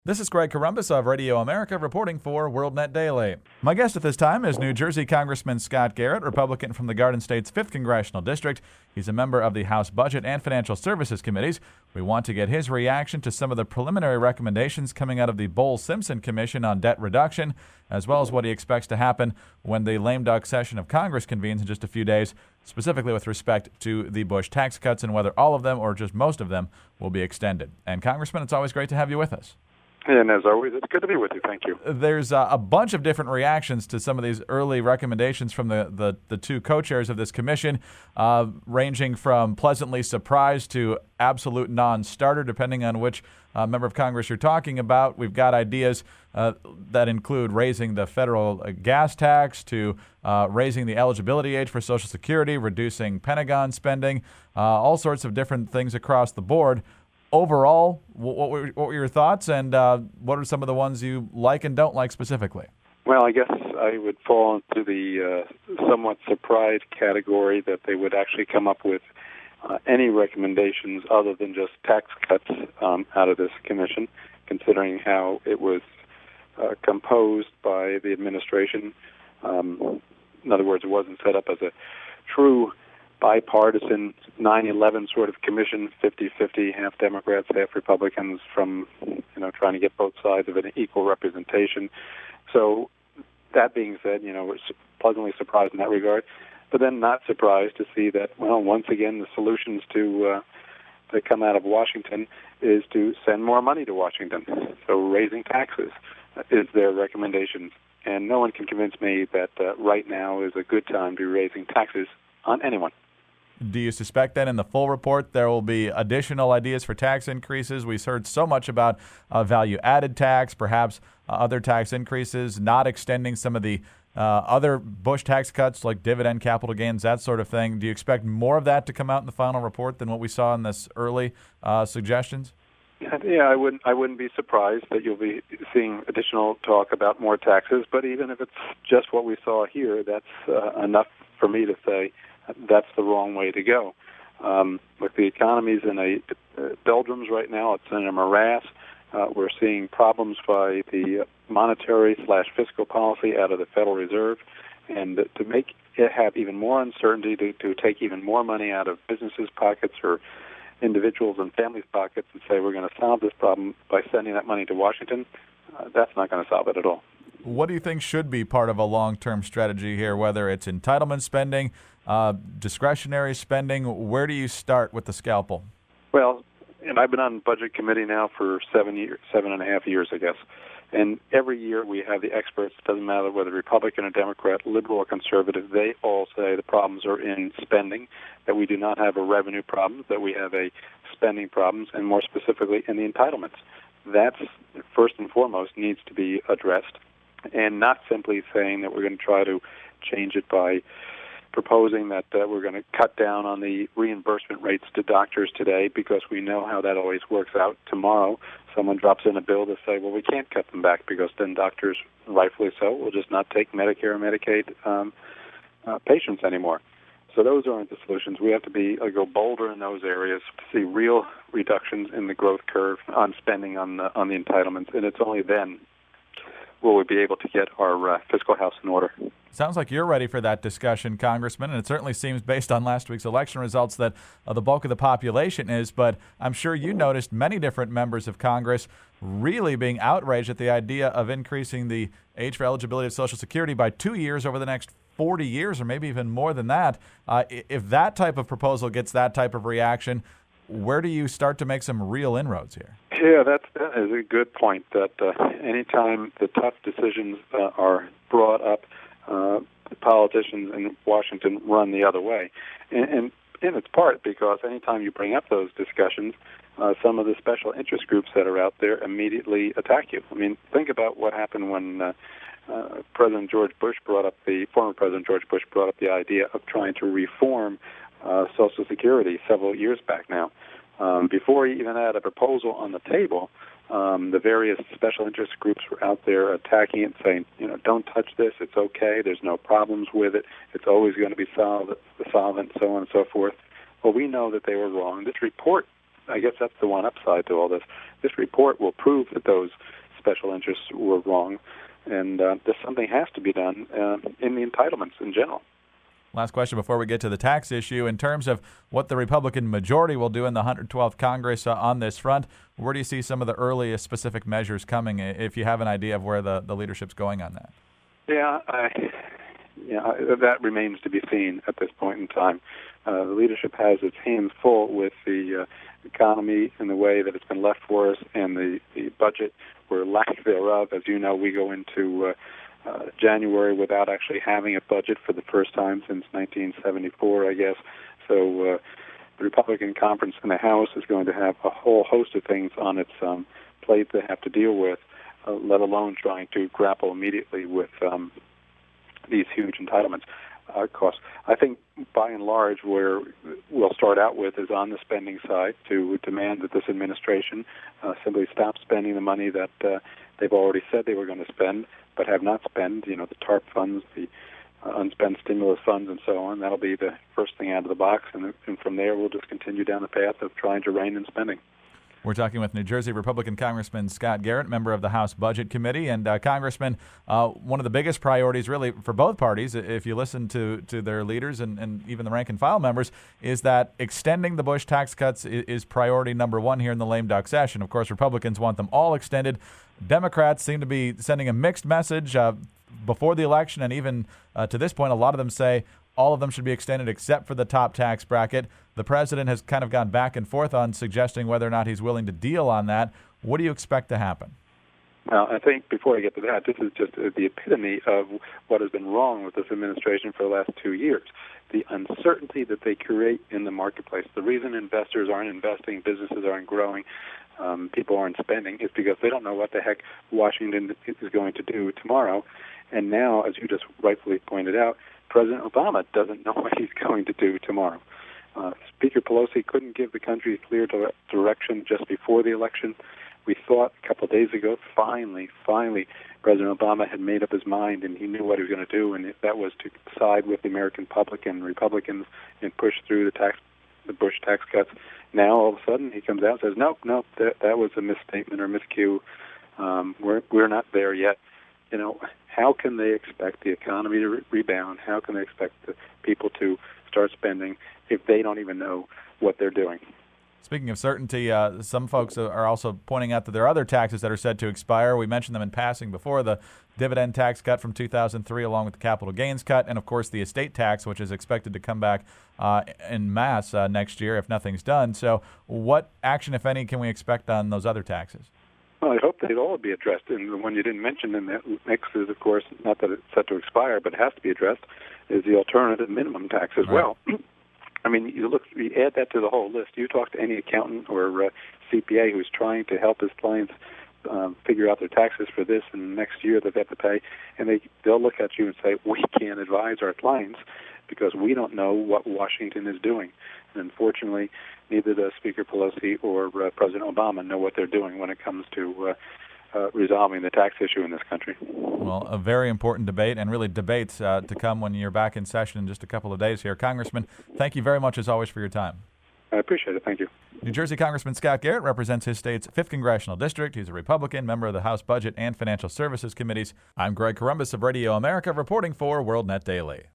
This is Greg Corombos of Radio America reporting for WorldNet Daily. My guest at this time is New Jersey Congressman Scott Garrett, Republican from the Garden State's 5th Congressional District. He's a member of the House Budget and Financial Services Committees. We want to get his reaction to some of the preliminary recommendations coming out of the Bowles-Simpson Commission on debt reduction, as well as what he expects to happen when the lame duck session of Congress convenes in just a few days, specifically with respect to the Bush tax cuts and whether all of them or just most of them will be extended. And Congressman, it's always great to have you with us. And as always, it's good to be with you. Thank you. There's a bunch of different reactions to some of these early recommendations from the two co-chairs of this commission, ranging from pleasantly surprised to absolute non-starter, depending on which member of Congress you're talking about. We've got ideas that include raising the federal gas tax, to raising the eligibility age for Social Security, reducing Pentagon spending, all sorts of different things across the board. Overall, what were your thoughts, and what are some of the ones you like and don't like specifically? Well, I guess I would fall into the somewhat surprised category that they would actually come up with any recommendations other than just tax cuts out of this commission, considering how it was composed by the administration. In other words, it wasn't set up as a true bipartisan 9/11 sort of commission, 50-50, half Democrats, half Republicans, from trying to get both sides of an equal representation. So that being said, we're pleasantly surprised in that regard, but then not surprised to see that, once again, the solutions that come out of Washington is to send more money to Washington. So raising taxes is their recommendation, and no one can convince me that right now is a good time to be raising taxes on anyone. Do you suspect that in the full report there will be additional ideas for tax increases? We've heard so much about value-added tax, perhaps other tax increases, not extending some of the other Bush tax cuts like dividend capital gains, that sort of thing. Do you expect more of that to come out in the final report than what we saw in this early suggestions? Yeah, I wouldn't be surprised that you'll be seeing additional talk about more taxes, but even if it's just what we saw here, that's enough for me to say that's the wrong way to go. Look, the economy's in a doldrums right now. It's in a morass. We're seeing problems by the monetary/fiscal policy out of the Federal Reserve, and to make it have even more uncertainty, to take even more money out of businesses' pockets or individuals' and families' pockets and say we're going to solve this problem by sending that money to Washington, that's not going to solve it at all. What do you think should be part of a long-term strategy here, whether it's entitlement spending, discretionary spending? Where do you start with the scalpel? Well, I've been on Budget Committee now for 7.5 years, I guess. And every year we have the experts. It doesn't matter whether Republican or Democrat, liberal or conservative, they all say the problems are in spending, that we do not have a revenue problem, that we have a spending problem, and more specifically in the entitlements. That's, first and foremost, needs to be addressed, and not simply saying that we're going to try to change it by proposing that we're going to cut down on the reimbursement rates to doctors today, because we know how that always works out. Tomorrow, someone drops in a bill to say, well, we can't cut them back, because then doctors, rightfully so, will just not take Medicare and Medicaid patients anymore. So those aren't the solutions. We have to go bolder in those areas to see real reductions in the growth curve on spending on the entitlements, and it's only then will we be able to get our fiscal house in order. Sounds like you're ready for that discussion, Congressman, and it certainly seems, based on last week's election results, that the bulk of the population is. But I'm sure you noticed many different members of Congress really being outraged at the idea of increasing the age for eligibility of Social Security by 2 years over the next 40 years, or maybe even more than that. If that type of proposal gets that type of reaction, where do you start to make some real inroads here? Yeah, that is a good point, that anytime the tough decisions are brought up, the politicians in Washington run the other way. And it's part because anytime you bring up those discussions, some of the special interest groups that are out there immediately attack you. I mean, think about what happened when former President George Bush brought up the idea of trying to reform Social Security several years back now. Before he even had a proposal on the table, the various special interest groups were out there attacking it, saying, don't touch this, it's okay, there's no problems with it, it's always going to be solvent, so on and so forth. Well, we know that they were wrong. This report I guess that's the one upside to all this. This report will prove that those special interests were wrong, and something has to be done in the entitlements in general. Last question before we get to the tax issue. In terms of what the Republican majority will do in the 112th Congress on this front, where do you see some of the earliest specific measures coming, if you have an idea of where the leadership's going on that? That remains to be seen at this point in time. The leadership has its hands full with the economy in the way that it's been left for us, and the budget, or lack thereof. As you know, we go into January without actually having a budget for the first time since 1974, I guess. So the Republican conference in the House is going to have a whole host of things on its plate they have to deal with, let alone trying to grapple immediately with these huge entitlements costs. I think, by and large, where we'll start out with is on the spending side, to demand that this administration simply stop spending the money that they've already said they were going to spend, but have not spent, the TARP funds, the unspent stimulus funds, and so on. That'll be the first thing out of the box, and from there we'll just continue down the path of trying to rein in spending. We're talking with New Jersey Republican Congressman Scott Garrett, member of the House Budget Committee. And Congressman, one of the biggest priorities really for both parties, if you listen to their leaders and even the rank and file members, is that extending the Bush tax cuts is priority number one here in the lame duck session. Of course, Republicans want them all extended. Democrats seem to be sending a mixed message before the election, and even to this point, a lot of them say all of them should be extended except for the top tax bracket. The president has kind of gone back and forth on suggesting whether or not he's willing to deal on that. What do you expect to happen? Well, I think before I get to that, this is just the epitome of what has been wrong with this administration for the last 2 years. The uncertainty that they create in the marketplace. The reason investors aren't investing, businesses aren't growing, people aren't spending, is because they don't know what the heck Washington is going to do tomorrow. And now, as you just rightfully pointed out, President Obama doesn't know what he's going to do tomorrow. Speaker Pelosi couldn't give the country a clear direction just before the election. We thought a couple of days ago, finally, President Obama had made up his mind and he knew what he was going to do, and that was to side with the American public and Republicans and push through the Bush tax cuts. Now, all of a sudden, he comes out and says, nope, that was a misstatement or miscue. We're not there yet. How can they expect the economy to rebound? How can they expect the people to start spending if they don't even know what they're doing? Speaking of certainty, some folks are also pointing out that there are other taxes that are set to expire. We mentioned them in passing before, the dividend tax cut from 2003 along with the capital gains cut, and of course the estate tax, which is expected to come back en masse next year if nothing's done. So what action, if any, can we expect on those other taxes? Well, I hope they'd all be addressed. And the one you didn't mention in that mix is, of course, not that it's set to expire, but it has to be addressed, is the alternative minimum tax as well. I mean, you add that to the whole list. You talk to any accountant or CPA who's trying to help his clients figure out their taxes for this and next year that they have to pay, and they'll look at you and say, we can't advise our clients because we don't know what Washington is doing. And unfortunately, neither does Speaker Pelosi or President Obama know what they're doing when it comes to resolving the tax issue in this country. Well, a very important debate, and really debates to come when you're back in session in just a couple of days here. Congressman, thank you very much, as always, for your time. I appreciate it. Thank you. New Jersey Congressman Scott Garrett represents his state's 5th Congressional District. He's a Republican, member of the House Budget and Financial Services Committees. I'm Greg Corombos of Radio America, reporting for WorldNet Daily.